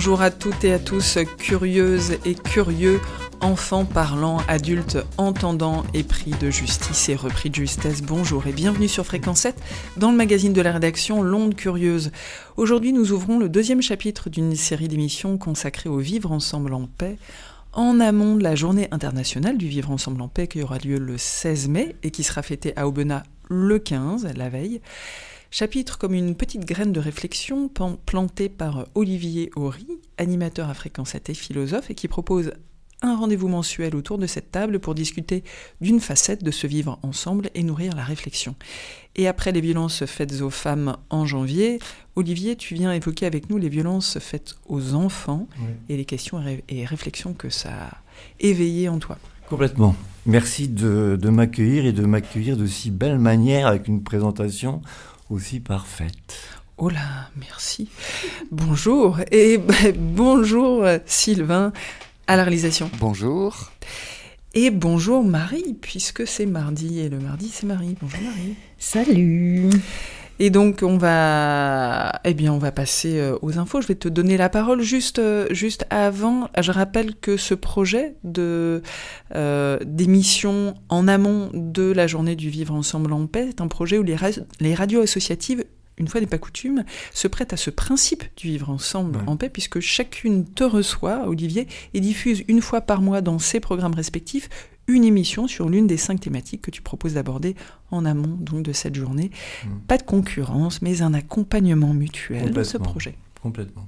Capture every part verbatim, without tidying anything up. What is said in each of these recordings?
Bonjour à toutes et à tous, curieuses et curieux, enfants parlant, adultes entendants, épris de justice et repris de justesse. Bonjour et bienvenue sur Fréquence sept dans le magazine de la rédaction L'Onde Curieuse. Aujourd'hui, nous ouvrons le deuxième chapitre d'une série d'émissions consacrée au vivre ensemble en paix, en amont de la journée internationale du vivre ensemble en paix qui aura lieu le seize mai et qui sera fêtée à Aubenas le quinze, la veille. Chapitre comme une petite graine de réflexion plantée par Olivier Horry, animateur à Fréquence sept et philosophe, et qui propose un rendez-vous mensuel autour de cette table pour discuter d'une facette de ce vivre ensemble et nourrir la réflexion. Et après les violences faites aux femmes en janvier, Olivier, tu viens évoquer avec nous les violences faites aux enfants oui. et les questions et réflexions que ça a éveillées en toi. Complètement. Merci de, de m'accueillir et de m'accueillir de si belle manière avec une présentation aussi parfaite. Oh là, merci. Bonjour et bah, bonjour Sylvain à la réalisation. Bonjour. Et bonjour Marie, puisque c'est mardi et le mardi c'est Marie. Bonjour Marie. Salut. Et donc on va, eh bien on va passer aux infos. Je vais te donner la parole juste, juste avant. Je rappelle que ce projet de euh, d'émission en amont de la journée du vivre ensemble en paix est un projet où les, ra- les radios associatives, une fois n'est pas coutume, se prêtent à ce principe du vivre ensemble ouais. en paix, puisque chacune te reçoit, Olivier, et diffuse une fois par mois dans ses programmes respectifs une émission sur l'une des cinq thématiques que tu proposes d'aborder en amont donc, de cette journée. Mmh. Pas de concurrence, mais un accompagnement mutuel de ce projet. Complètement.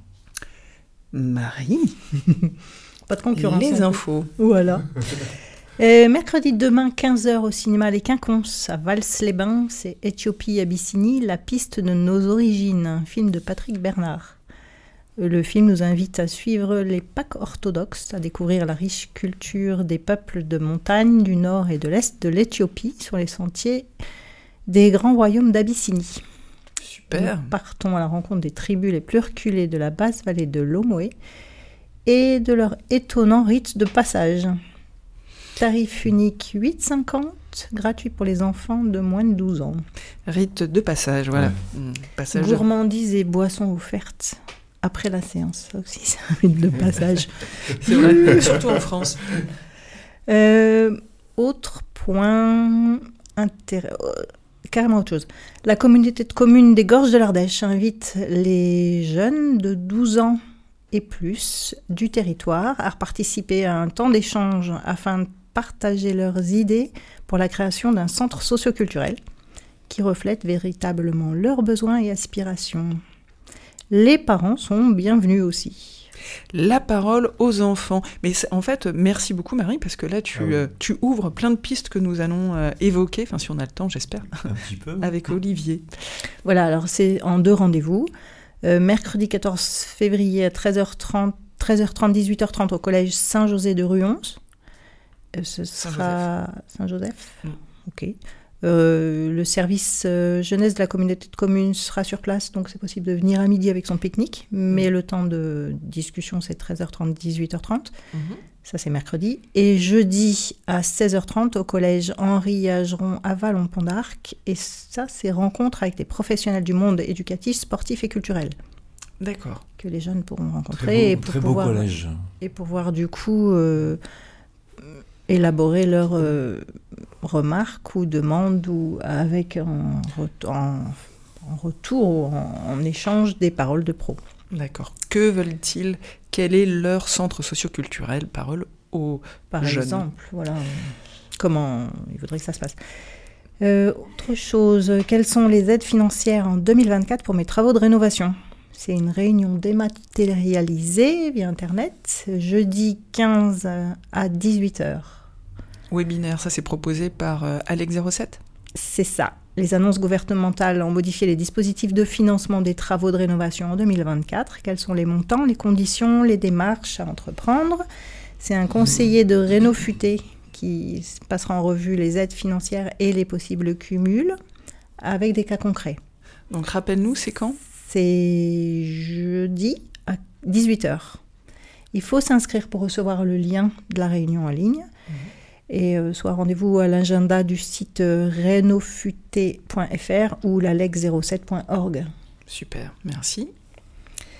Marie. Pas de concurrence. Les infos. Voilà. Euh, mercredi demain, quinze heures au cinéma Les Quinconces, à Vals-les-Bains, c'est Éthiopie-Abyssinie, la piste de nos origines, un film de Patrick Bernard. Le film nous invite à suivre les Pâques orthodoxes, à découvrir la riche culture des peuples de montagne du nord et de l'est de l'Éthiopie sur les sentiers des grands royaumes d'Abyssinie. Super. Nous partons à la rencontre des tribus les plus reculées de la basse vallée de l'Omoé et de leur étonnant rite de passage. Tarif unique huit euros cinquante, gratuit pour les enfants de moins de douze ans. Rite de passage, voilà. Ouais. Mmh, passage Gourmandises de... et boissons offertes après la séance. Ça aussi, c'est un rite de passage. C'est vrai, surtout en France. Euh, autre point intéressant, carrément autre chose. La communauté de communes des Gorges de l'Ardèche invite les jeunes de douze ans et plus du territoire à participer à un temps d'échange afin de partager leurs idées pour la création d'un centre socioculturel qui reflète véritablement leurs besoins et aspirations. Les parents sont bienvenus aussi. La parole aux enfants. Mais en fait, merci beaucoup Marie, parce que là, tu, ah oui. euh, tu ouvres plein de pistes que nous allons euh, évoquer, enfin si on a le temps, j'espère, un petit peu, avec Olivier. Voilà, alors c'est en deux rendez-vous. Euh, mercredi quatorze février à treize heures trente, treize heures trente, dix-huit heures trente au collège Saint-José de Ruons. Euh, ce sera Saint-Joseph. Mmh. Ok. Euh, le service euh, jeunesse de la communauté de communes sera sur place, donc c'est possible de venir à midi avec son pique-nique, mais mmh. le temps de discussion c'est treize heures trente, dix-huit heures trente. Mmh. Ça c'est mercredi. Et jeudi à seize heures trente au collège Henri Ageron à Vallon-Pont d'Arc. Et ça c'est rencontre avec des professionnels du monde éducatif, sportif et culturel. D'accord. Que les jeunes pourront rencontrer. Très beau, et pour très pouvoir, beau collège. Et pouvoir du coup euh, élaborer leurs euh, remarques ou demandes ou avec en, en, en retour ou en, en échange des paroles de pro. D'accord. Que veulent-ils ? Quel est leur centre socioculturel ? Parole aux Par jeunes. exemple, voilà. Comment il faudrait que ça se passe. Euh, autre chose, quelles sont les aides financières en deux mille vingt-quatre pour mes travaux de rénovation ? C'est une réunion dématérialisée via Internet, jeudi quinze à dix-huit heures. Webinaire, ça c'est proposé par euh, Alex zéro sept ? C'est ça. Les annonces gouvernementales ont modifié les dispositifs de financement des travaux de rénovation en deux mille vingt-quatre. Quels sont les montants, les conditions, les démarches à entreprendre ? C'est un conseiller de Rénofuté qui passera en revue les aides financières et les possibles cumuls avec des cas concrets. Donc rappelle-nous, c'est quand ? C'est jeudi à dix-huit heures. Il faut s'inscrire pour recevoir le lien de la réunion en ligne. Mmh. Et euh, soit rendez-vous à l'agenda du site euh, rénofuté point f r ou l'alex zéro sept point org. Super, merci.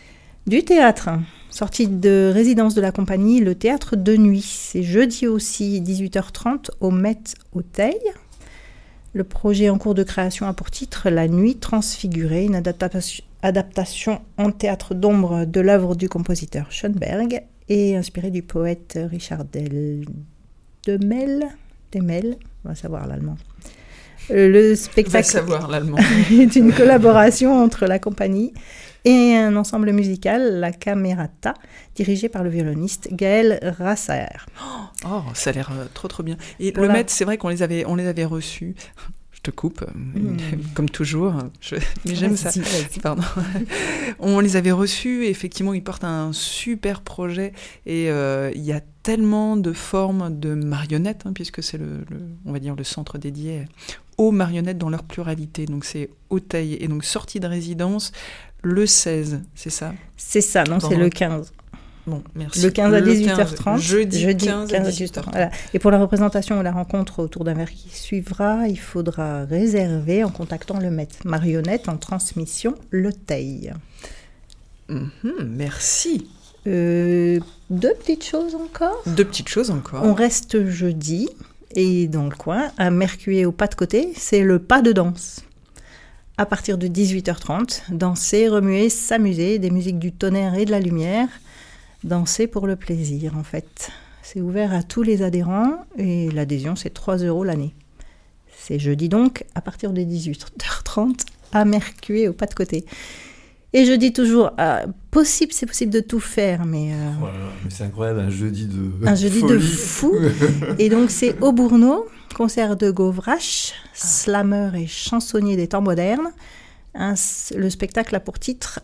Du théâtre. Sortie de résidence de la compagnie, le théâtre de nuit. C'est jeudi aussi, dix-huit heures trente, au Met Auteuil. Le projet en cours de création a pour titre La Nuit transfigurée, une adaptation, adaptation en théâtre d'ombre de l'œuvre du compositeur Schoenberg et inspirée du poète Richard Del... Demel, Demel, on va savoir l'allemand. Le spectacle savoir l'allemand. est une collaboration entre la compagnie et un ensemble musical, la Camerata, dirigé par le violoniste Gaël Rasser. Oh, ça a l'air euh, trop trop bien. Et Voilà. le Met, c'est vrai qu'on les avait, on les avait reçus. Je te coupe, Mmh. comme toujours. Je... Mais j'aime ça. Vas-y, vas-y. Pardon. On les avait reçus et effectivement, ils portent un super projet. Et euh, il y a tellement de formes de marionnettes, hein, puisque c'est le, le, on va dire, le centre dédié aux marionnettes dans leur pluralité. Donc c'est Auteuil. Et donc sortie de résidence le seize, c'est ça? C'est ça, non, Bon. c'est le quinze. Bon, merci. Le quinze à dix-huit heures trente. Jeudi, jeudi quinze à dix-huit heures trente. Voilà. Et pour la représentation ou la rencontre autour d'un verre qui suivra, il faudra réserver en contactant le maître. Marionnette en transmission, le Teil. Mhm, merci. Euh, deux petites choses encore. Deux petites choses encore. On reste jeudi, et dans le coin, à Mercuer au pas de côté, c'est le pas de danse. À partir de dix-huit heures trente, danser, remuer, s'amuser, des musiques du tonnerre et de la lumière. Danser pour le plaisir, en fait. C'est ouvert à tous les adhérents et l'adhésion, c'est trois euros l'année. C'est jeudi donc, à partir de dix-huit heures trente, à Mercuer, au pas de côté. Et je dis toujours, euh, possible, c'est possible de tout faire, mais... Euh, Voilà, mais c'est incroyable, un jeudi de un jeudi folie. de fou. Et donc, c'est au Bourneau, concert de Govrache, slammer et chansonnier des temps modernes. Un, le spectacle a pour titre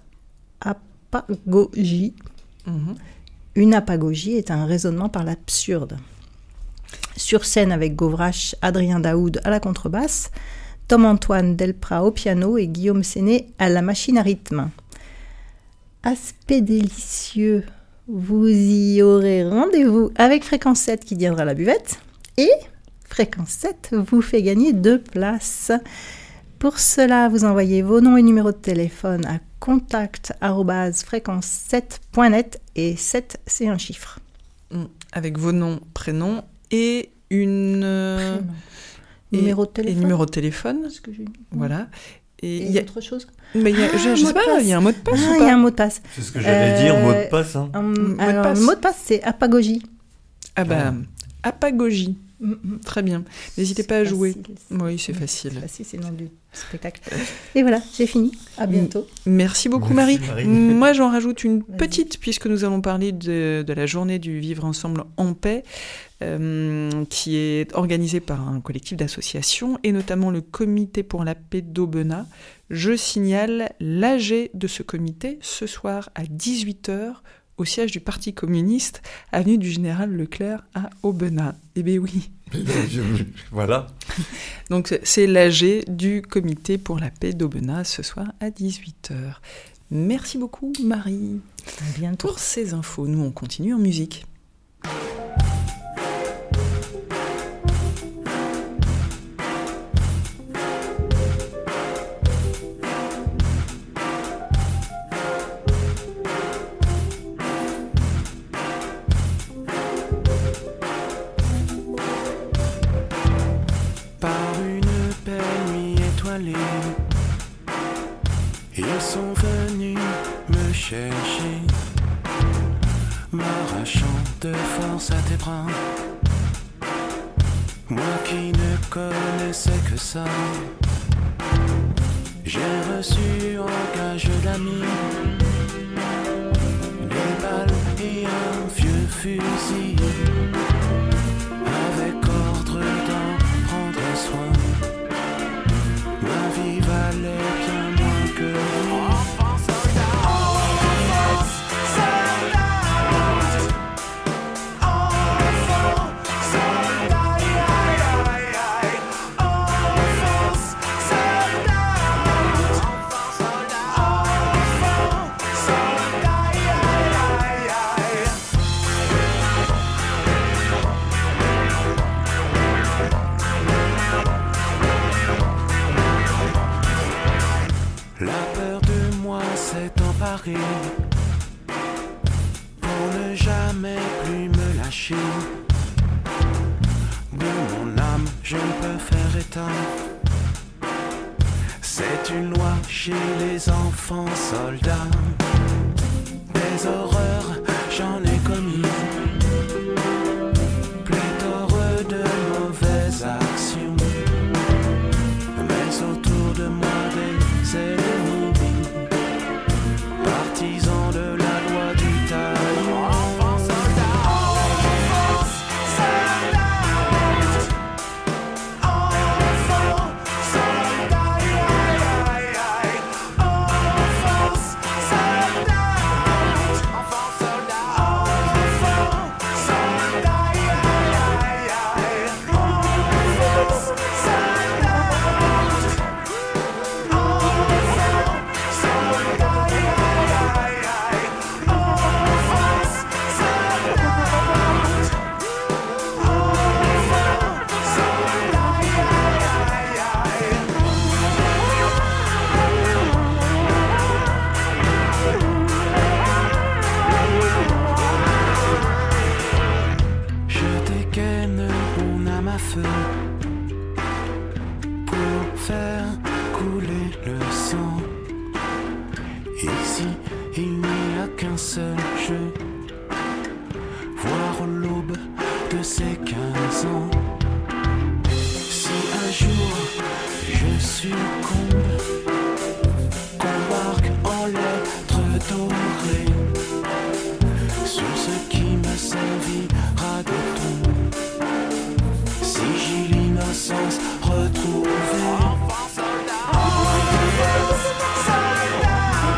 Apagogie. Mhm. Une apagogie est un raisonnement par l'absurde. Sur scène avec Govrache, Adrien Daoud à la contrebasse, Tom-Antoine Delprat au piano et Guillaume Séné à la machine à rythme. Aspect délicieux, vous y aurez rendez-vous avec Fréquence sept qui viendra à la buvette et Fréquence sept vous fait gagner deux places. Pour cela, vous envoyez vos noms et numéros de téléphone à contact arobase fréquence sept point net et sept, c'est un chiffre. Avec vos noms, prénoms et une... euh, et, numéro de téléphone. Et numéro de téléphone, Ce que j'ai dit. voilà. Et Et il y a... autre chose. Mais il y a, Ah, je, je mot sais de pas, passe. il y a un mot de passe Ah, ou il pas? y a un mot de passe. C'est ce que j'allais dire, Euh, mot de passe. Hein. Hum, Mot de alors, passe. le mot de passe, c'est apagogie. Ah bah, apagogie. Mm, mm. Très bien. N'hésitez C'est pas à jouer. facile, Oui, c'est Mm, facile. C'est facile, c'est le nom du spectacle. Et voilà, j'ai fini. À bientôt. Merci beaucoup, Merci, Marie. Marie. Moi, j'en rajoute une Vas-y. petite, puisque nous allons parler de, de la journée du Vivre Ensemble en paix, euh, qui est organisée par un collectif d'associations, et notamment le Comité pour la paix d'Aubenas. Je signale l'A G de ce comité ce soir à dix-huit heures au siège du Parti communiste, avenue du Général Leclerc à Aubenas. Eh bien oui. Voilà. Donc c'est l'A G du Comité pour la paix d'Aubenas ce soir à dix-huit heures. Merci beaucoup Marie À bientôt. pour ces infos. Nous on continue en musique. Par une belle nuit étoilée, ils sont venus me chercher, m'arrachant de force à tes bras. Moi qui ne connaissais que ça, j'ai reçu en gage d'amis des balles et un vieux fusil, avec ordre d'en prendre soin. Ma vie valait bien moins que lui. Enfant soldat, enfant soldat, enfant soldat, enfant soldat, enfant La peur de moi s'est emparée destin. C'est une loi chez les enfants soldats. Des horreurs, j'en ai commis. Pléthore de mauvaises actions. Mais autour de moi des ennemis. Partisans de la loi du talion. Enfants soldats, enfants soldats. Enfants soldats, aïe, aïe, aïe. Enfants soldats. Enfants soldats, enfants soldats, aïe, aïe, aïe. Enfants soldats. Je dégaine mon âme à feu pour faire couler le sang. Ici, il n'y a qu'un seul jeu, voir l'aube de ces quinze ans. Si un jour je succombe, qu'embarque en lettres dorées sur ce qui me servira de tombe. Si j'ai l'innocence retrouvée. Enfants soldats, enfants soldats.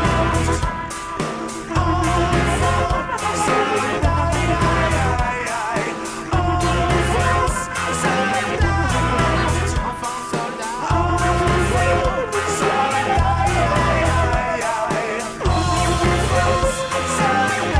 Enfants soldats, aïe, aïe, aïe. Enfants soldats. Enfants soldats, enfants soldats, aïe, aïe, aïe. Enfants soldats.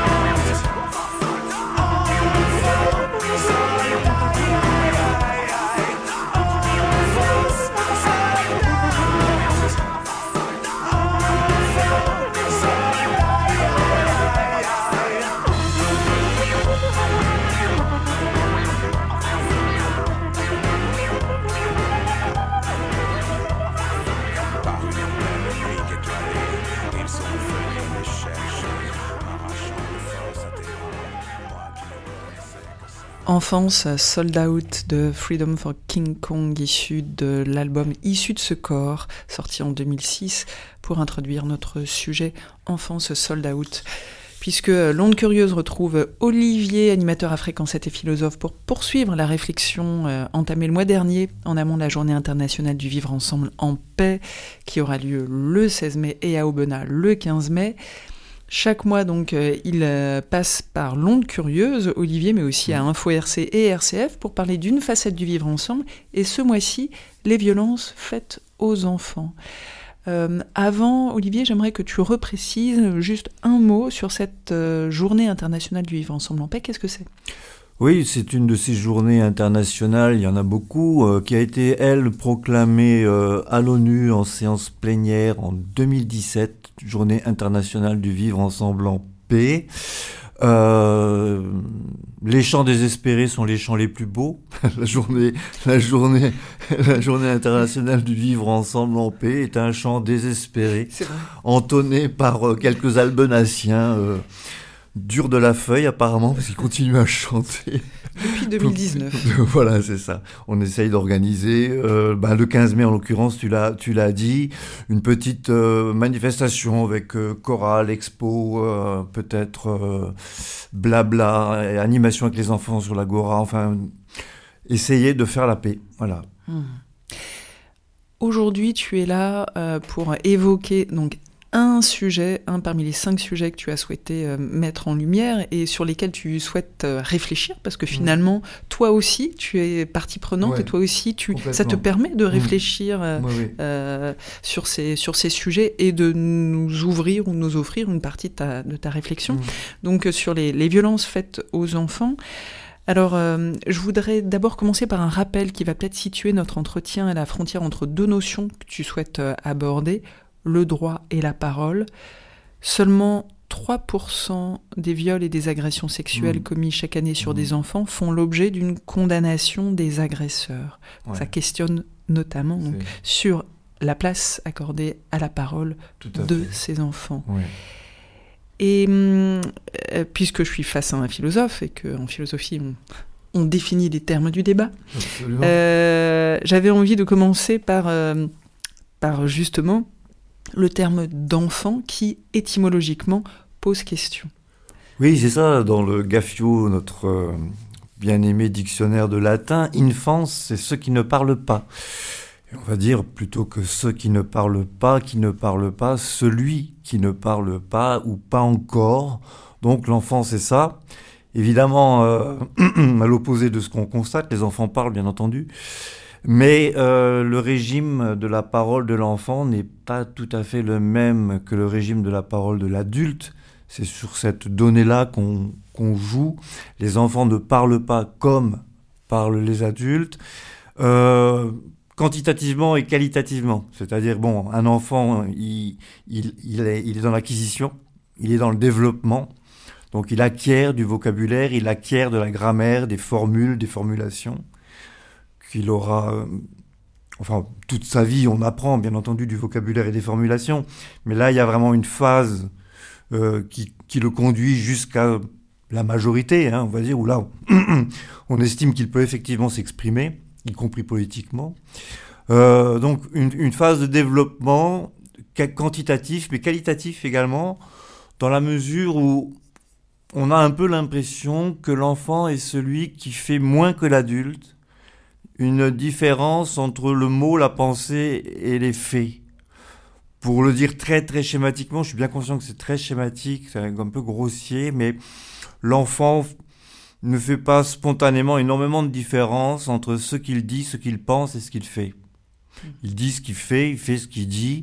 Par une nuit étoilée, ils sont venus me chercher, arrachant de force à tes bras, moi qui ne connaissais que ça. Enfance Sold Out de Freedom for King Kong, issu de l'album Issu de ce corps, sorti en deux mille six, pour introduire notre sujet Enfance Sold Out. Puisque l'Onde Curieuse retrouve Olivier, animateur à Fréquence sept et philosophe, pour poursuivre la réflexion euh, entamée le mois dernier en amont de la Journée internationale du vivre ensemble en paix, qui aura lieu le seize mai et à Aubenas le quinze mai. Chaque mois, donc, euh, il euh, passe par l'Onde Curieuse, Olivier, mais aussi à Info R C et R C F, pour parler d'une facette du vivre ensemble, et ce mois-ci, les violences faites aux enfants. Euh, avant, Olivier, j'aimerais que tu reprécises juste un mot sur cette euh, Journée internationale du vivre ensemble en paix. Qu'est-ce que c'est ? Oui, c'est une de ces journées internationales, il y en a beaucoup, euh, qui a été, elle, proclamée euh, à l'ONU en séance plénière en deux mille dix-sept, Journée internationale du vivre ensemble en paix. Euh, les chants désespérés sont les chants les plus beaux. la journée, la journée, la journée internationale du vivre ensemble en paix est un chant désespéré, entonné par euh, quelques albenaciens, euh, durs de la feuille apparemment, parce qu'ils continuent à chanter. Depuis deux mille dix-neuf. Voilà, c'est ça. On essaye d'organiser, euh, bah, le quinze mai en l'occurrence, tu l'as, tu l'as dit, une petite euh, manifestation avec euh, chorale, expo, euh, peut-être euh, blabla, et animation avec les enfants sur l'agora, enfin, essayer de faire la paix, voilà. Mmh. Aujourd'hui, tu es là euh, pour évoquer donc un sujet, un parmi les cinq sujets que tu as souhaité euh, mettre en lumière et sur lesquels tu souhaites euh, réfléchir, parce que finalement, mmh. toi aussi, tu es partie prenante, ouais, et toi aussi, tu, ça te permet de réfléchir euh, ouais, oui. euh, sur, ces, sur ces sujets et de nous ouvrir ou nous offrir une partie de ta, de ta réflexion. Mmh. Donc, euh, sur les, les violences faites aux enfants. Alors, euh, je voudrais d'abord commencer par un rappel qui va peut-être situer notre entretien à la frontière entre deux notions que tu souhaites euh, aborder, le droit et la parole. Seulement trois pour cent des viols et des agressions sexuelles Mmh. commis chaque année sur Mmh. des enfants font l'objet d'une condamnation des agresseurs. Ouais. Ça questionne notamment donc, C'est- sur la place accordée à la parole Tout à de fait. ces enfants. Ouais. Et hum, euh, puisque je suis face à un philosophe et qu'en philosophie, on, on définit les termes du débat, Absolument. euh, j'avais envie de commencer par, euh, par justement le terme d'enfant qui, étymologiquement, pose question. Oui, c'est ça, dans le Gaffio, notre euh, bien-aimé dictionnaire de latin, infans, c'est ceux qui ne parlent pas. Et on va dire, plutôt que ceux qui ne parlent pas, qui ne parlent pas, celui qui ne parle pas ou pas encore. Donc l'enfant, c'est ça. Évidemment, euh, à l'opposé de ce qu'on constate, les enfants parlent, bien entendu. Mais euh, le régime de la parole de l'enfant n'est pas tout à fait le même que le régime de la parole de l'adulte. C'est sur cette donnée-là qu'on qu'on joue. Les enfants ne parlent pas comme parlent les adultes, euh, quantitativement et qualitativement. C'est-à-dire, bon, un enfant, il, il, il, est, il est dans l'acquisition, il est dans le développement. Donc il acquiert du vocabulaire, il acquiert de la grammaire, des formules, des formulations qu'il aura... euh, Enfin, toute sa vie, on apprend, bien entendu, du vocabulaire et des formulations. Mais là, il y a vraiment une phase euh, qui, qui le conduit jusqu'à la majorité, hein, on va dire, où là, on, on estime qu'il peut effectivement s'exprimer, y compris politiquement. Euh, donc, une, une phase de développement quantitatif, mais qualitatif également, dans la mesure où on a un peu l'impression que l'enfant est celui qui fait moins que l'adulte, une différence entre le mot, la pensée et les faits. Pour le dire très très schématiquement, je suis bien conscient que c'est très schématique, c'est un peu grossier, mais l'enfant ne fait pas spontanément énormément de différence entre ce qu'il dit, ce qu'il pense et ce qu'il fait. Il dit ce qu'il fait, il fait ce qu'il dit,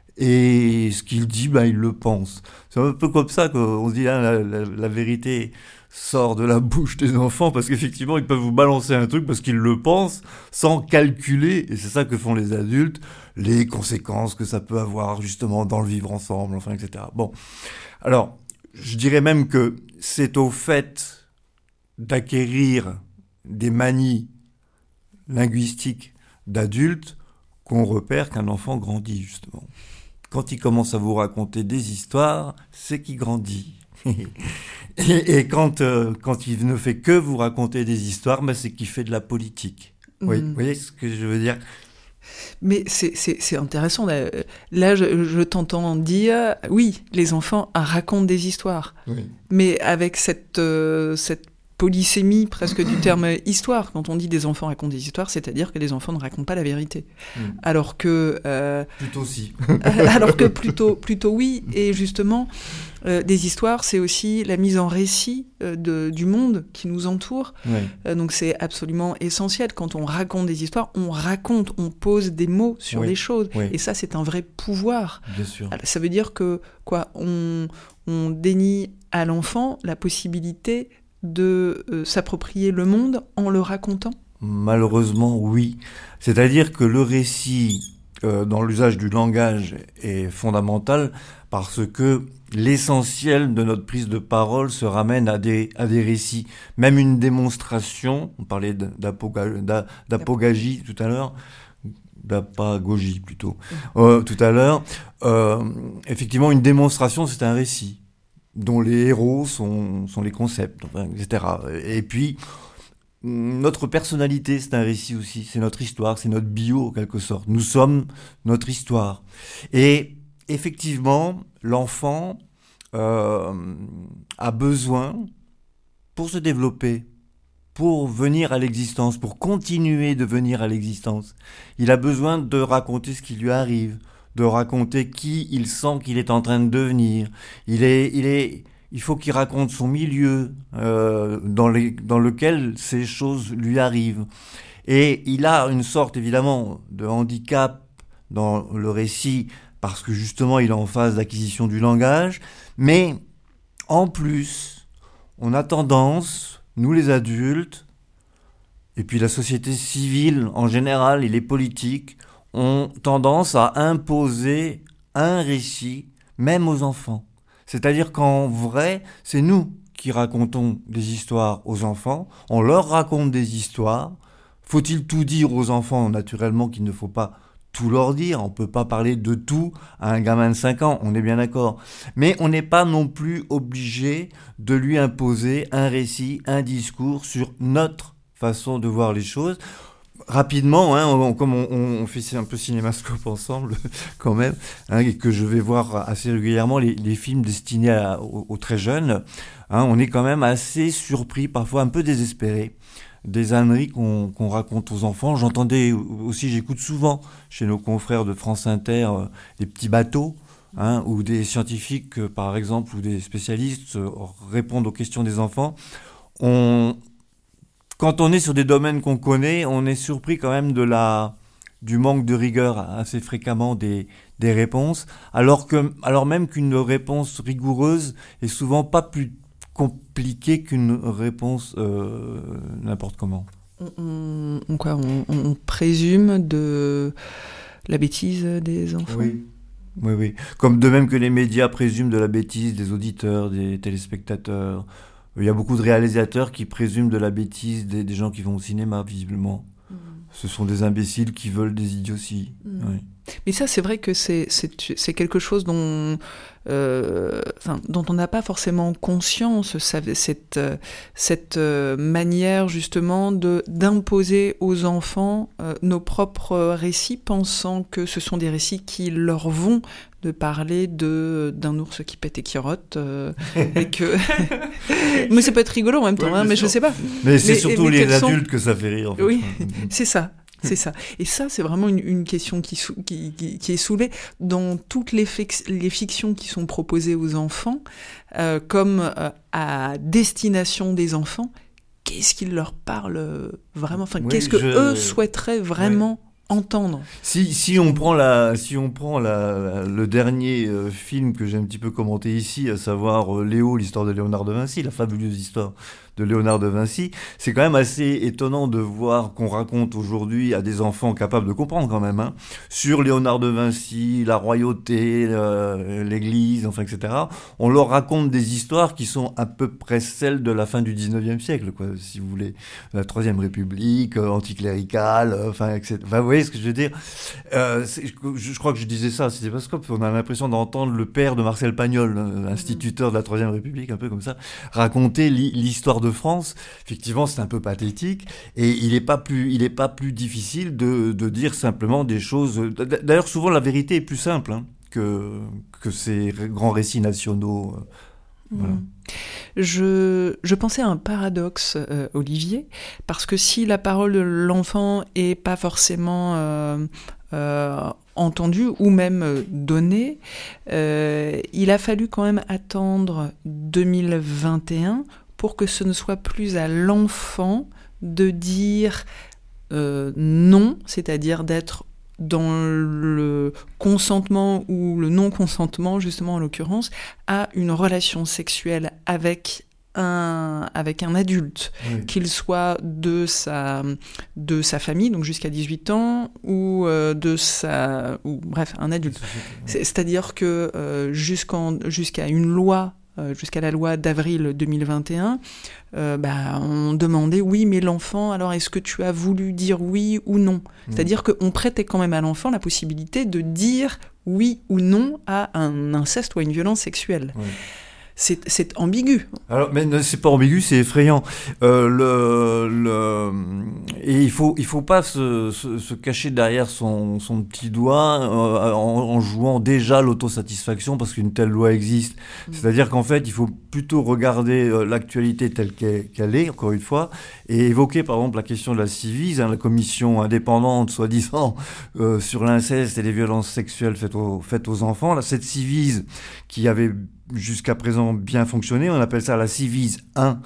et ce qu'il dit, ben, il le pense. C'est un peu comme ça qu'on se dit, hein, la, la, la vérité sort de la bouche des enfants, parce qu'effectivement, ils peuvent vous balancer un truc parce qu'ils le pensent, sans calculer, et c'est ça que font les adultes, les conséquences que ça peut avoir justement dans le vivre ensemble, enfin, et cetera. Bon, alors, je dirais même que c'est au fait d'acquérir des manies linguistiques d'adultes qu'on repère qu'un enfant grandit, justement. Quand il commence à vous raconter des histoires, c'est qu'il grandit. et, et quand, euh, quand il ne fait que vous raconter des histoires, ben c'est qu'il fait de la politique. Mmh. Oui, vous voyez ce que je veux dire ? Mais c'est, c'est, c'est intéressant. Là, là je, je t'entends dire, oui, les enfants racontent des histoires. Oui. Mais avec cette, euh, cette polysémie presque du terme histoire. Quand on dit des enfants racontent des histoires, c'est-à-dire que les enfants ne racontent pas la vérité. Mmh. Alors que... Euh, plutôt si. alors que plutôt, plutôt oui. Et justement, euh, des histoires, c'est aussi la mise en récit euh, de, du monde qui nous entoure. Oui. Euh, donc c'est absolument essentiel. Quand on raconte des histoires, on raconte, on pose des mots sur oui. les choses. Oui. Et ça, c'est un vrai pouvoir. Bien sûr. Alors, ça veut dire que quoi, on, on dénie à l'enfant la possibilité de euh, s'approprier le monde en le racontant ? Malheureusement, oui. C'est-à-dire que le récit, euh, dans l'usage du langage, est fondamental parce que l'essentiel de notre prise de parole se ramène à des, à des récits. Même une démonstration, on parlait d'apoga, d'apogagie tout à l'heure, d'apagogie plutôt, euh, tout à l'heure, euh, effectivement, une démonstration, c'est un récit dont les héros sont, sont les concepts, enfin, et cetera. Et puis, notre personnalité, c'est un récit aussi, c'est notre histoire, c'est notre bio, en quelque sorte. Nous sommes notre histoire. Et effectivement, l'enfant euh, a besoin, pour se développer, pour venir à l'existence, pour continuer de venir à l'existence, il a besoin de raconter ce qui lui arrive, de raconter qui il sent qu'il est en train de devenir. Il est, il est, il faut qu'il raconte son milieu euh, dans, les, dans lequel ces choses lui arrivent. Et il a une sorte, évidemment, de handicap dans le récit, parce que justement, il est en phase d'acquisition du langage. Mais, en plus, on a tendance, nous les adultes, et puis la société civile en général, et les politiques, ont tendance à imposer un récit, même aux enfants. C'est-à-dire qu'en vrai, c'est nous qui racontons des histoires aux enfants, on leur raconte des histoires. Faut-il tout dire aux enfants? Naturellement qu'il ne faut pas tout leur dire, on ne peut pas parler de tout à un gamin de cinq ans, on est bien d'accord. Mais on n'est pas non plus obligé de lui imposer un récit, un discours sur notre façon de voir les choses. Rapidement, hein, on, comme on, on fait un peu cinémascope ensemble quand même, hein, et que je vais voir assez régulièrement les, les films destinés à, aux, aux très jeunes, hein, on est quand même assez surpris, parfois un peu désespéré, des âneries qu'on, qu'on raconte aux enfants. J'entendais aussi, j'écoute souvent chez nos confrères de France Inter euh, des petits bateaux, hein, où des scientifiques, euh, par exemple, ou des spécialistes euh, répondent aux questions des enfants. On... Quand on est sur des domaines qu'on connaît, on est surpris quand même de la, du manque de rigueur assez fréquemment des, des réponses, alors, que, alors même qu'une réponse rigoureuse est souvent pas plus compliquée qu'une réponse euh, n'importe comment. On, on, quoi, on, on présume de la bêtise des enfants. Oui. Oui, oui. Comme de même que les médias présument de la bêtise des auditeurs, des téléspectateurs. Il y a beaucoup de réalisateurs qui présument de la bêtise des, des gens qui vont au cinéma, visiblement. Mmh. Ce sont des imbéciles qui veulent des idioties. Mmh. Oui. Mais ça, c'est vrai que c'est, c'est, c'est quelque chose dont, euh, enfin, dont on n'a pas forcément conscience, ça, cette, cette manière justement de, d'imposer aux enfants euh, nos propres récits, pensant que ce sont des récits qui leur vont, de parler de, d'un ours qui pète et qui rote, euh, et que... mais ça peut être rigolo en même temps, oui, hein, mais sûr. Je sais pas. Mais c'est mais, surtout mais les adultes sont... que ça fait rire, en fait. Oui, c'est ça. C'est ça. Et ça, c'est vraiment une, une question qui, sou, qui, qui, qui est soulevée dans toutes les, fix, les fictions qui sont proposées aux enfants, euh, comme euh, à destination des enfants. Qu'est-ce qu'ils leur parlent vraiment? Enfin, oui, qu'est-ce que je... eux souhaiteraient vraiment oui. entendre? Si, si on prend, la, si on prend la, la, le dernier euh, film que j'ai un petit peu commenté ici, à savoir euh, Léo, l'histoire de Léonard de Vinci, la fabuleuse histoire de Léonard de Vinci, c'est quand même assez étonnant de voir qu'on raconte aujourd'hui à des enfants capables de comprendre quand même, hein, sur Léonard de Vinci, la royauté, euh, l'église, enfin, et cetera. On leur raconte des histoires qui sont à peu près celles de la fin du dix-neuvième siècle, quoi, si vous voulez. La Troisième République, euh, anticléricale, euh, enfin, et cetera. Enfin, vous voyez ce que je veux dire? euh, c'est, je, je crois que je disais ça, c'était parce qu'on a l'impression d'entendre le père de Marcel Pagnol, l'instituteur de la Troisième République, un peu comme ça, raconter li- l'histoire de France. Effectivement, c'est un peu pathétique et il n'est pas plus, il est pas plus difficile de, de dire simplement des choses. D'ailleurs, souvent, la vérité est plus simple, hein, que, que ces grands récits nationaux. Euh, voilà. Mmh. Je, je pensais à un paradoxe, euh, Olivier, parce que si la parole de l'enfant est pas forcément euh, euh, entendue ou même euh, donnée, euh, il a fallu quand même attendre deux mille vingt et un pour que ce ne soit plus à l'enfant de dire euh, non, c'est-à-dire d'être dans le consentement ou le non-consentement, justement en l'occurrence, à une relation sexuelle avec un, avec un adulte, oui. Qu'il soit de sa, de sa famille, donc jusqu'à dix-huit ans, ou euh, de sa... ou bref, un adulte. C'est, c'est-à-dire que euh, jusqu'en, jusqu'à une loi jusqu'à la loi d'avril deux mille vingt et un, euh, bah, on demandait, oui, mais l'enfant, alors est-ce que tu as voulu dire oui ou non ? Mmh. C'est-à-dire qu'on prêtait quand même à l'enfant la possibilité de dire oui ou non à un inceste ou à une violence sexuelle. Mmh. C'est, c'est ambigu. Alors, mais c'est pas ambigu, c'est effrayant. Euh, le, le, et il faut, il faut pas se, se, se cacher derrière son, son petit doigt euh, en, en jouant déjà l'autosatisfaction parce qu'une telle loi existe. Mmh. C'est-à-dire qu'en fait, il faut plutôt regarder euh, l'actualité telle qu'elle, qu'elle est, encore une fois, et évoquer par exemple la question de la Ciivise, hein, la commission indépendante, soi-disant, euh, sur l'inceste et les violences sexuelles faites aux, faites aux enfants. Là, cette Ciivise qui avait jusqu'à présent bien fonctionné, on appelle ça la Ciivise un,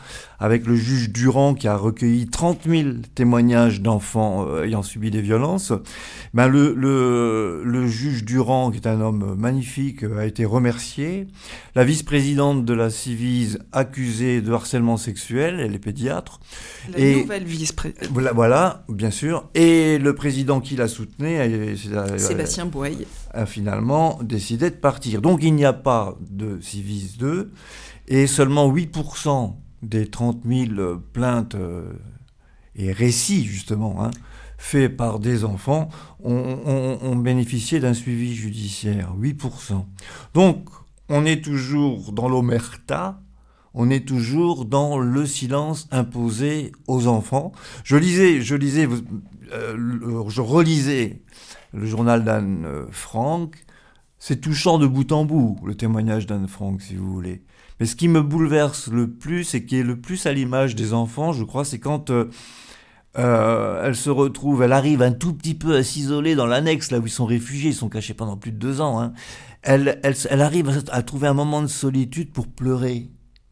avec le juge Durand qui a recueilli trente mille témoignages d'enfants euh, ayant subi des violences. Ben le, le, le juge Durand, qui est un homme magnifique, a été remercié. La vice-présidente de la Civise accusée de harcèlement sexuel, elle est pédiatre. La et nouvelle vice-présidente. Voilà, voilà, bien sûr. Et le président qui la soutenait, Sébastien Boye, a finalement décidé de partir. Donc il n'y a pas de Civise deux et seulement huit pour cent des trente mille plaintes euh, et récits justement hein, faits par des enfants ont, ont, ont bénéficié d'un suivi judiciaire. huit pour cent. Donc on est toujours dans l'omerta, on est toujours dans le silence imposé aux enfants. Je lisais, je lisais, euh, je relisais le journal d'Anne Frank. C'est touchant de bout en bout, le témoignage d'Anne Frank, si vous voulez. Mais ce qui me bouleverse le plus, et qui est le plus à l'image des enfants, je crois, c'est quand euh, euh, elle se retrouve, elle arrive un tout petit peu à s'isoler dans l'annexe, là où ils sont réfugiés, ils sont cachés pendant plus de deux ans. Hein. Elle, elle, elle arrive à, à trouver un moment de solitude pour pleurer.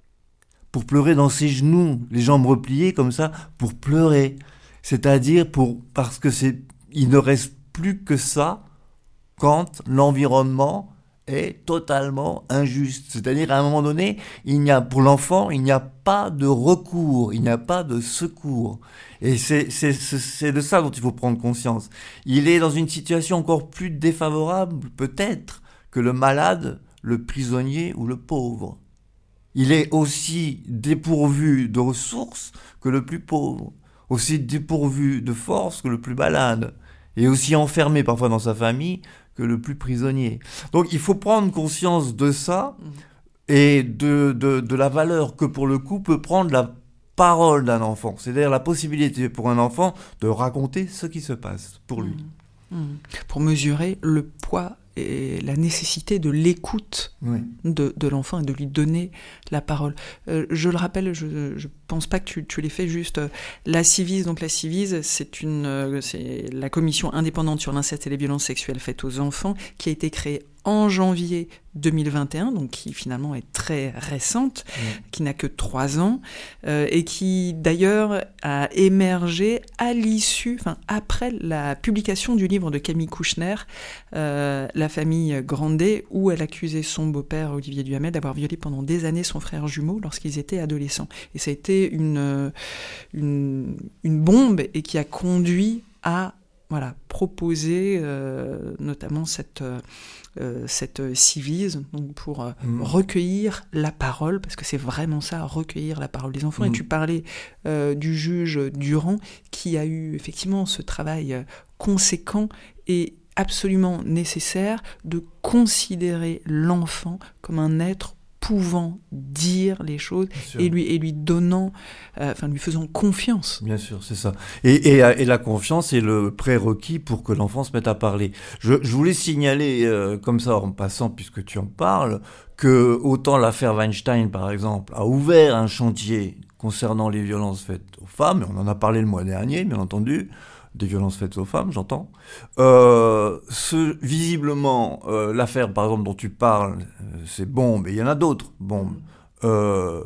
Pour pleurer dans ses genoux, les jambes repliées comme ça, pour pleurer. C'est-à-dire pour, parce que c'est, il ne reste plus que ça quand l'environnement est totalement injuste. C'est-à-dire, à un moment donné, il n'y a, pour l'enfant, il n'y a pas de recours, il n'y a pas de secours. Et c'est, c'est, c'est de ça dont il faut prendre conscience. Il est dans une situation encore plus défavorable, peut-être, que le malade, le prisonnier ou le pauvre. Il est aussi dépourvu de ressources que le plus pauvre, aussi dépourvu de force que le plus malade, et aussi enfermé parfois dans sa famille que le plus prisonnier. Donc il faut prendre conscience de ça et de, de, de la valeur que pour le coup peut prendre la parole d'un enfant. C'est-à-dire la possibilité pour un enfant de raconter ce qui se passe pour lui. Mmh. Mmh. Pour mesurer le poids et la nécessité de l'écoute oui. de, de l'enfant et de lui donner la parole. Euh, je le rappelle, je ne pense pas que tu, tu l'aies fait juste. Euh, la Civise, donc la Civise, c'est, une, euh, c'est la commission indépendante sur l'inceste et les violences sexuelles faites aux enfants qui a été créée en janvier deux mille vingt et un, donc qui finalement est très récente, mmh. qui n'a que trois ans, euh, et qui d'ailleurs a émergé à l'issue, enfin après la publication du livre de Camille Kouchner, euh, La famille Grandet, où elle accusait son beau-père Olivier Duhamel d'avoir violé pendant des années son frère jumeau lorsqu'ils étaient adolescents. Et ça a été une, une, une bombe et qui a conduit à voilà, proposer euh, notamment cette... Euh, Euh, cette Civise, donc pour euh, mmh. recueillir la parole, parce que c'est vraiment ça, recueillir la parole des enfants. Mmh. Et tu parlais euh, du juge Durand, qui a eu effectivement ce travail euh, conséquent et absolument nécessaire de considérer l'enfant comme un être pouvant dire les choses et lui, et lui donnant, euh, enfin lui faisant confiance. Bien sûr, c'est ça. Et, et, et la confiance est le prérequis pour que l'enfant se mette à parler. Je, je voulais signaler, euh, comme ça en passant, puisque tu en parles, que autant l'affaire Weinstein, par exemple, a ouvert un chantier concernant les violences faites aux femmes, et on en a parlé le mois dernier, bien entendu, des violences faites aux femmes, j'entends. Euh, ce, visiblement, euh, l'affaire, par exemple, dont tu parles, euh, c'est bombes, et il y en a d'autres, bombes. Euh,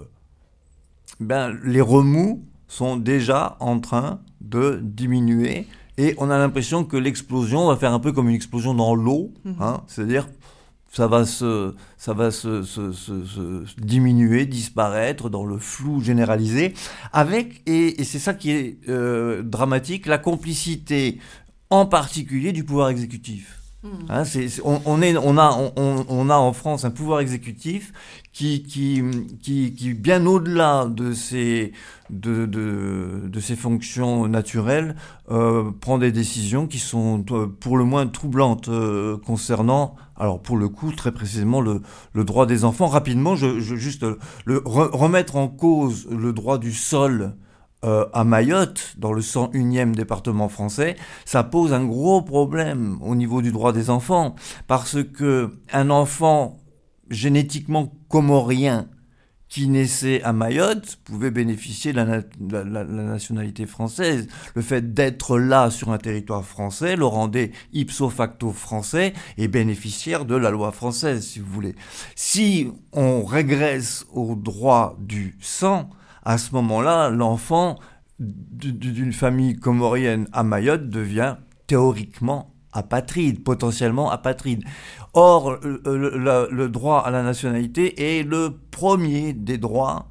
ben, les remous sont déjà en train de diminuer, et on a l'impression que l'explosion va faire un peu comme une explosion dans l'eau, mmh. hein, c'est-à-dire ça va se, ça va se, se, se, se diminuer, disparaître dans le flou généralisé, avec, et, et c'est ça qui est euh, dramatique, la complicité en particulier du pouvoir exécutif. Mmh. Hein, c'est, c'est, on, on, est, on, a, on, on a en France un pouvoir exécutif qui, qui, qui, qui bien au-delà de ses, de, de, de ses fonctions naturelles, euh, prend des décisions qui sont euh, pour le moins troublantes euh, concernant, alors pour le coup, très précisément, le, le droit des enfants. Rapidement, je, je juste le, re, remettre en cause le droit du sol euh, à Mayotte, dans le cent unième département français, ça pose un gros problème au niveau du droit des enfants, parce que un enfant génétiquement comorien qui naissait à Mayotte pouvait bénéficier de la, na- la, la, la nationalité française. Le fait d'être là sur un territoire français le rendait ipso facto français et bénéficiaire de la loi française, si vous voulez. Si on régresse au droit du sang, à ce moment-là, l'enfant d'une famille comorienne à Mayotte devient théoriquement apatride, potentiellement apatride. Or, le, le, le droit à la nationalité est le premier des droits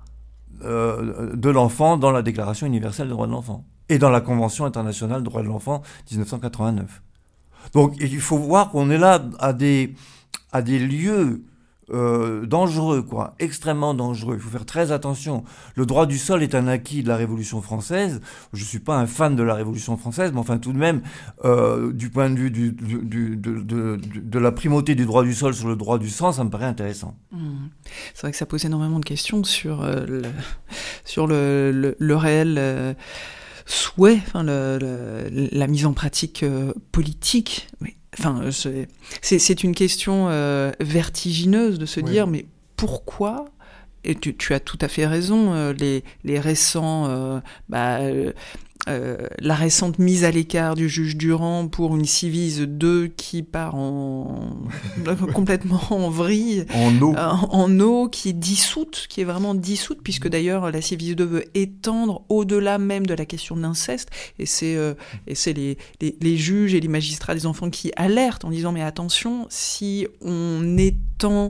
euh, de l'enfant dans la Déclaration universelle des droits de l'enfant et dans la Convention internationale des droits de l'enfant dix-neuf cent quatre-vingt-neuf. Donc, il faut voir qu'on est là à des, à des lieux Euh, dangereux, quoi, extrêmement dangereux. Il faut faire très attention. Le droit du sol est un acquis de la Révolution française. Je ne suis pas un fan de la Révolution française, mais enfin tout de même, euh, du point de vue du, du, du, de, de, de, de la primauté du droit du sol sur le droit du sang, ça me paraît intéressant. Mmh. C'est vrai que ça pose énormément de questions sur, euh, le, sur le, le, le réel... Euh... souhait, enfin le, le, la mise en pratique euh, politique. Oui. Enfin, c'est, c'est, c'est une question euh, vertigineuse de se oui. dire, mais pourquoi ? Et tu, tu as tout à fait raison. Euh, les, les récents, euh, bah, euh, euh, la récente mise à l'écart du juge Durand pour une Civise deux qui part en complètement en vrille, en eau, euh, en eau, qui est dissoute, qui est vraiment dissoute, puisque d'ailleurs la Civise deux veut étendre au-delà même de la question de l'inceste, et c'est euh, et c'est les, les les juges et les magistrats des enfants qui alertent en disant mais attention, si on étend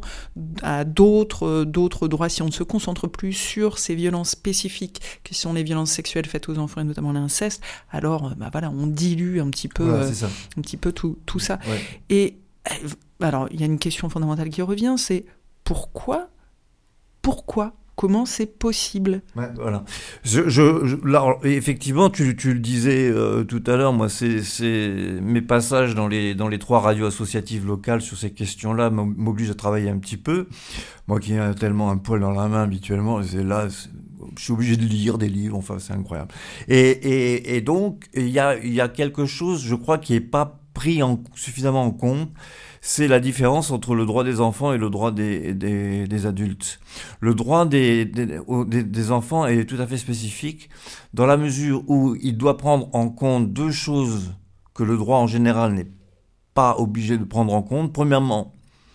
à d'autres d'autres droits, si on ne se concentre plus sur ces violences spécifiques qui sont les violences sexuelles faites aux enfants et notamment l'inceste, alors bah voilà, on dilue un petit peu, voilà, euh, un petit peu tout, tout ça. Ouais. Et alors, il y a une question fondamentale qui revient, c'est pourquoi, pourquoi, comment c'est possible ? Ouais, voilà. Je, je, je, là, effectivement, tu, tu le disais euh, tout à l'heure, moi, c'est, c'est mes passages dans les, dans les trois radios associatives locales sur ces questions-là m'obligent à travailler un petit peu. Moi qui ai tellement un poil dans la main habituellement, c'est là, c'est, je suis obligé de lire des livres, enfin, c'est incroyable. Et, et, et donc, il y a, il y a quelque chose, je crois, qui n'est pas pris en, suffisamment en compte. C'est la différence entre le droit des enfants et le droit des, des, des adultes. Le droit des, des, des, des enfants est tout à fait spécifique dans la mesure où il doit prendre en compte deux choses que le droit en général n'est pas obligé de prendre en compte. Premièrement,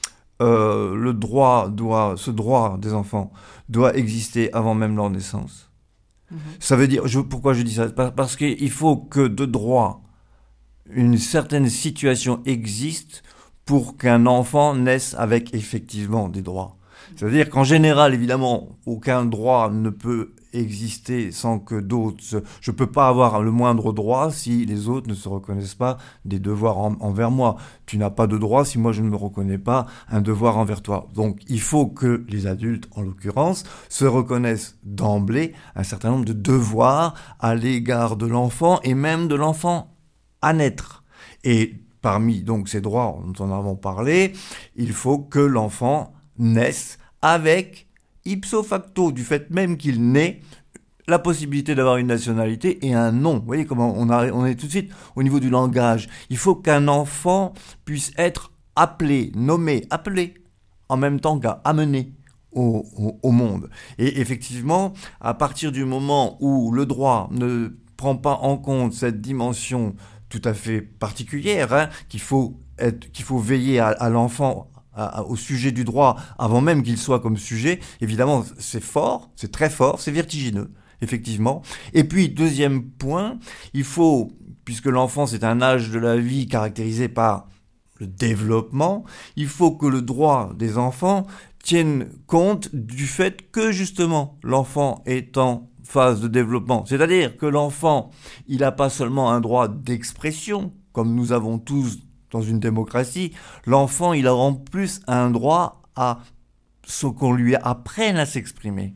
euh, le droit doit, ce droit des enfants doit exister avant même leur naissance. Mmh. Ça veut dire, je, pourquoi je dis ça ? Parce qu'il faut que de droit, une certaine situation existe pour qu'un enfant naisse avec effectivement des droits. C'est-à-dire qu'en général, évidemment, aucun droit ne peut exister sans que d'autres... Se... Je ne peux pas avoir le moindre droit si les autres ne se reconnaissent pas des devoirs en, envers moi. Tu n'as pas de droit si moi je ne me reconnais pas un devoir envers toi. Donc il faut que les adultes, en l'occurrence, se reconnaissent d'emblée un certain nombre de devoirs à l'égard de l'enfant et même de l'enfant à naître. Et parmi donc ces droits dont nous en avons parlé, il faut que l'enfant naisse avec, ipso facto, du fait même qu'il naît, la possibilité d'avoir une nationalité et un nom. Vous voyez comment on, a, on est tout de suite au niveau du langage. Il faut qu'un enfant puisse être appelé, nommé, appelé, en même temps qu'à amener au, au, au monde. Et effectivement, à partir du moment où le droit ne prend pas en compte cette dimension tout à fait particulière, hein, qu'il faut être, qu'il faut veiller à, à l'enfant, à, à, au sujet du droit, avant même qu'il soit comme sujet. Évidemment, c'est fort, c'est très fort, c'est vertigineux, effectivement. Et puis, deuxième point, il faut, puisque l'enfant, c'est un âge de la vie caractérisé par le développement, il faut que le droit des enfants tienne compte du fait que, justement, l'enfant étant phase de développement. C'est-à-dire que l'enfant, il n'a pas seulement un droit d'expression, comme nous avons tous dans une démocratie. L'enfant, il a en plus un droit à ce qu'on lui apprenne à s'exprimer.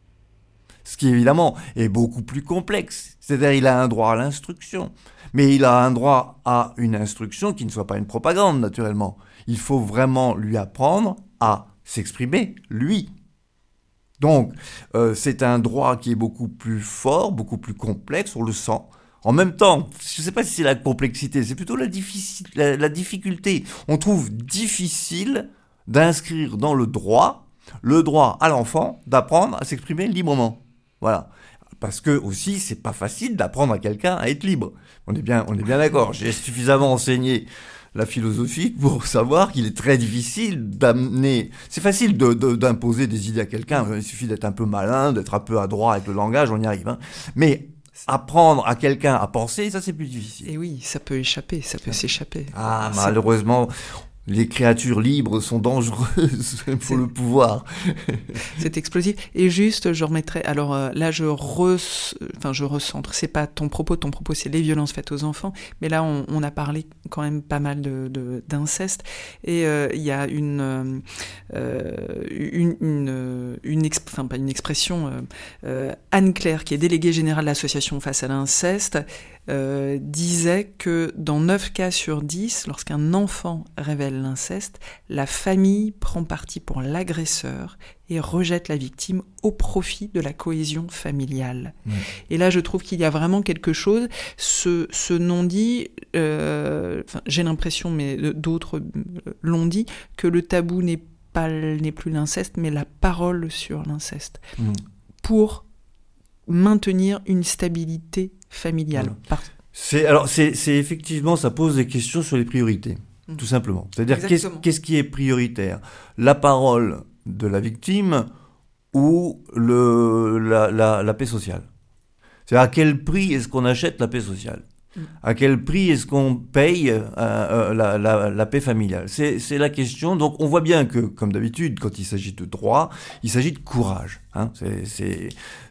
Ce qui, évidemment, est beaucoup plus complexe. C'est-à-dire qu'il a un droit à l'instruction. Mais il a un droit à une instruction qui ne soit pas une propagande, naturellement. Il faut vraiment lui apprendre à s'exprimer, lui. Donc, euh, c'est un droit qui est beaucoup plus fort, beaucoup plus complexe, on le sent. En même temps, je ne sais pas si c'est la complexité, c'est plutôt la, difficile, la, la difficulté. On trouve difficile d'inscrire dans le droit, le droit à l'enfant d'apprendre à s'exprimer librement. Voilà. Parce que aussi, c'est pas facile d'apprendre à quelqu'un à être libre. On est bien, on est bien d'accord. J'ai suffisamment enseigné la philosophie pour savoir qu'il est très difficile d'amener... C'est facile de, de, d'imposer des idées à quelqu'un, il suffit d'être un peu malin, d'être un peu adroit avec le langage, on y arrive. Hein. Mais apprendre à quelqu'un à penser, ça c'est plus difficile. Et oui, ça peut échapper, ça peut s'échapper. Ah, C'est- malheureusement... Les créatures libres sont dangereuses pour C'est- le pouvoir. C'est explosif. Et juste, je remettrai. Alors euh, là, je re, enfin, je recentre. C'est pas ton propos. Ton propos, c'est les violences faites aux enfants. Mais là, on, on a parlé quand même pas mal de, de, d'inceste. Et il euh, y a une, euh, une, une, une, exp... enfin, pas une expression. Euh, euh, Anne-Claire, qui est déléguée générale de l'association Face à l'inceste, Euh, disait que dans neuf cas sur dix, lorsqu'un enfant révèle l'inceste, la famille prend parti pour l'agresseur et rejette la victime au profit de la cohésion familiale. Ouais. Et là, je trouve qu'il y a vraiment quelque chose, ce, ce non-dit, euh, enfin, j'ai l'impression, mais d'autres l'ont dit, que le tabou n'est pas, n'est plus l'inceste, mais la parole sur l'inceste, Mmh. pour maintenir une stabilité familiale. Voilà. Par- C'est, alors, c'est, c'est effectivement, ça pose des questions sur les priorités, Mm. tout simplement. C'est-à-dire, qu'est-ce, Exactement. qu'est-ce qui est prioritaire ? La parole de la victime ou le, la, la, la paix sociale ? C'est à quel prix est-ce qu'on achète la paix sociale ? Mm. À quel prix est-ce qu'on paye euh, euh, la, la, la paix familiale ? c'est, c'est la question. Donc, on voit bien que, comme d'habitude, quand il s'agit de droit, il s'agit de courage. Hein. C'est, c'est,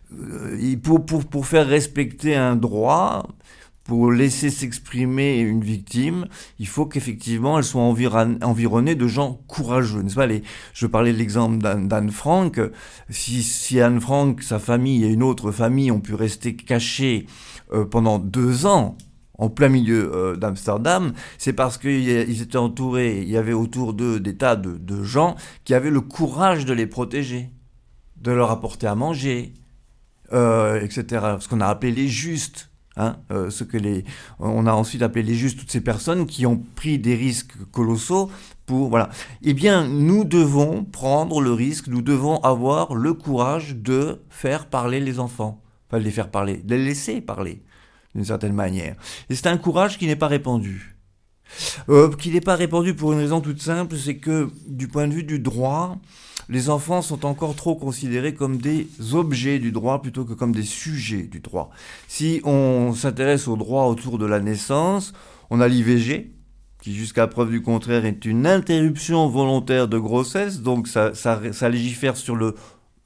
euh, pour, pour, pour faire respecter un droit, pour laisser s'exprimer une victime, il faut qu'effectivement elle soit environ, environnée de gens courageux, n'est-ce pas ? Les, je parlais de l'exemple d'Anne, d'Anne Frank. Si, si Anne Frank, sa famille et une autre famille ont pu rester cachés euh, pendant deux ans, en plein milieu euh, d'Amsterdam, c'est parce qu'ils étaient entourés, il y avait autour d'eux des tas de, de gens qui avaient le courage de les protéger, de leur apporter à manger, euh, et cetera. Ce qu'on a appelé les justes. Hein, euh, ce que les, on a ensuite appelé les justes, toutes ces personnes qui ont pris des risques colossaux pour, voilà. Eh bien, nous devons prendre le risque, nous devons avoir le courage de faire parler les enfants. Enfin, de les faire parler, de les laisser parler, d'une certaine manière. Et c'est un courage qui n'est pas répandu. Euh, qui n'est pas répandu pour une raison toute simple, c'est que, du point de vue du droit, les enfants sont encore trop considérés comme des objets du droit plutôt que comme des sujets du droit. Si on s'intéresse au droit autour de la naissance, on a l'I V G, qui jusqu'à preuve du contraire est une interruption volontaire de grossesse, donc ça, ça, ça légifère sur, le,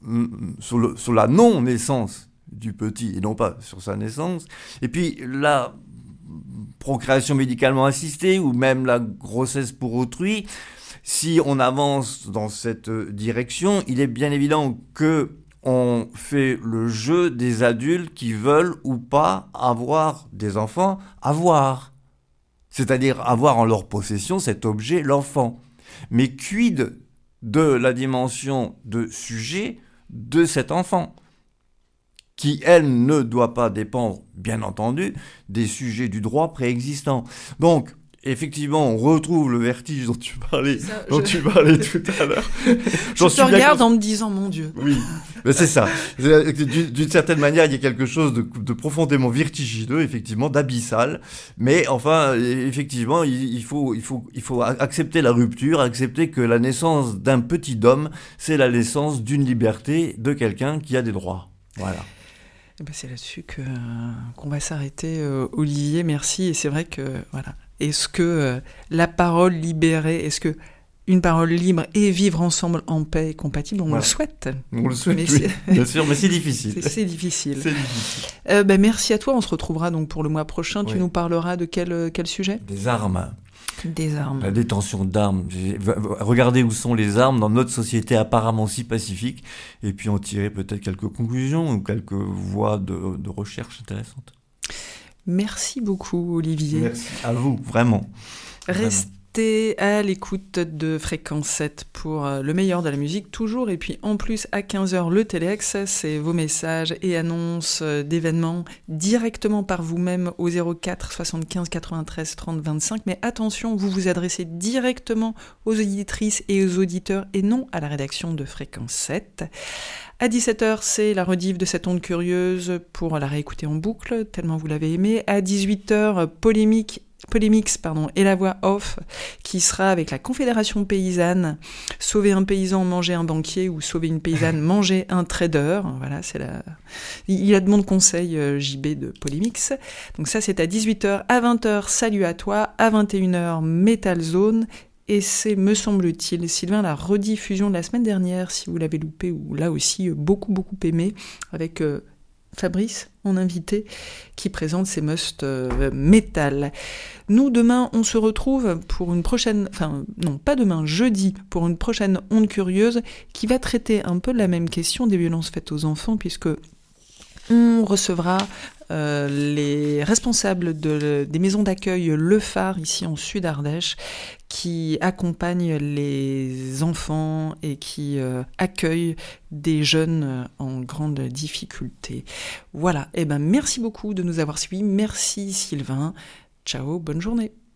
sur, le, sur la non-naissance du petit et non pas sur sa naissance. Et puis la procréation médicalement assistée ou même la grossesse pour autrui, si on avance dans cette direction, il est bien évident que on fait le jeu des adultes qui veulent ou pas avoir des enfants, avoir. C'est-à-dire avoir en leur possession cet objet, l'enfant. Mais quid de la dimension de sujet de cet enfant, qui, elle, ne doit pas dépendre, bien entendu, des sujets du droit préexistants. Donc, effectivement, on retrouve le vertige dont tu parlais, Ça, dont je- tu parlais tout à l'heure. Je te regarde en me disant, mon Dieu. Oui, mais c'est ça. C'est- D'une, d'une certaine manière, il y a quelque chose de, de profondément vertigineux, effectivement, d'abyssal. Mais enfin, effectivement, il, il, faut, il, faut, il faut accepter la rupture, accepter que la naissance d'un petit homme, c'est la naissance d'une liberté de quelqu'un qui a des droits. Voilà. Eh ben, c'est là-dessus que, euh, qu'on va s'arrêter, euh, Olivier. Merci. Et c'est vrai que, voilà. Est-ce que euh, la parole libérée, est-ce que une parole libre et vivre ensemble en paix est compatible ? On Voilà. le souhaite. On le souhaite, Mais oui, c'est- bien sûr, mais c'est difficile. C'est, c'est difficile. C'est difficile. Euh, ben, merci à toi. On se retrouvera donc pour le mois prochain. Tu Oui. nous parleras de quel, euh, quel sujet ? Des armes. Des armes. La détention d'armes. J'ai- va- va- Regardez où sont les armes dans notre société apparemment si pacifique, et puis en tirer peut-être quelques conclusions ou quelques voies de, de recherche intéressantes. Merci beaucoup, Olivier. Merci à vous, vraiment. Vraiment. Restez à l'écoute de Fréquence sept pour euh, le meilleur de la musique, toujours. Et puis en plus, à quinze heures, le Téléx, c'est vos messages et annonces euh, d'événements directement par vous-même au zéro quatre soixante-quinze quatre-vingt-treize trente vingt-cinq. Mais attention, vous vous adressez directement aux auditrices et aux auditeurs et non à la rédaction de Fréquence sept. À dix-sept heures, c'est la rediff de cette onde curieuse pour la réécouter en boucle, tellement vous l'avez aimé. À dix-huit heures, polémique Polémix, pardon, et la voix off qui sera avec la Confédération paysanne, sauver un paysan, manger un banquier, ou sauver une paysanne, manger un trader. Voilà, c'est la. Il y a de mon conseil euh, J B de Polémix. Donc ça, c'est à dix-huit heures. À vingt heures, salut à toi. À vingt et une heures, Metal Zone. Et c'est, me semble-t-il, Sylvain, la rediffusion de la semaine dernière, si vous l'avez loupé, ou là aussi, beaucoup, beaucoup aimé, avec euh, Fabrice, mon invité, qui présente ses must euh, metal. Nous, demain, on se retrouve pour une prochaine... Enfin, non, pas demain, jeudi, pour une prochaine Onde Curieuse, qui va traiter un peu la même question des violences faites aux enfants, puisque on recevra euh, les responsables de, des maisons d'accueil Le Phare, ici en Sud-Ardèche, qui accompagnent les enfants et qui euh, accueillent des jeunes en grande difficulté. Voilà, et ben merci beaucoup de nous avoir suivis. Merci Sylvain. Ciao, bonne journée.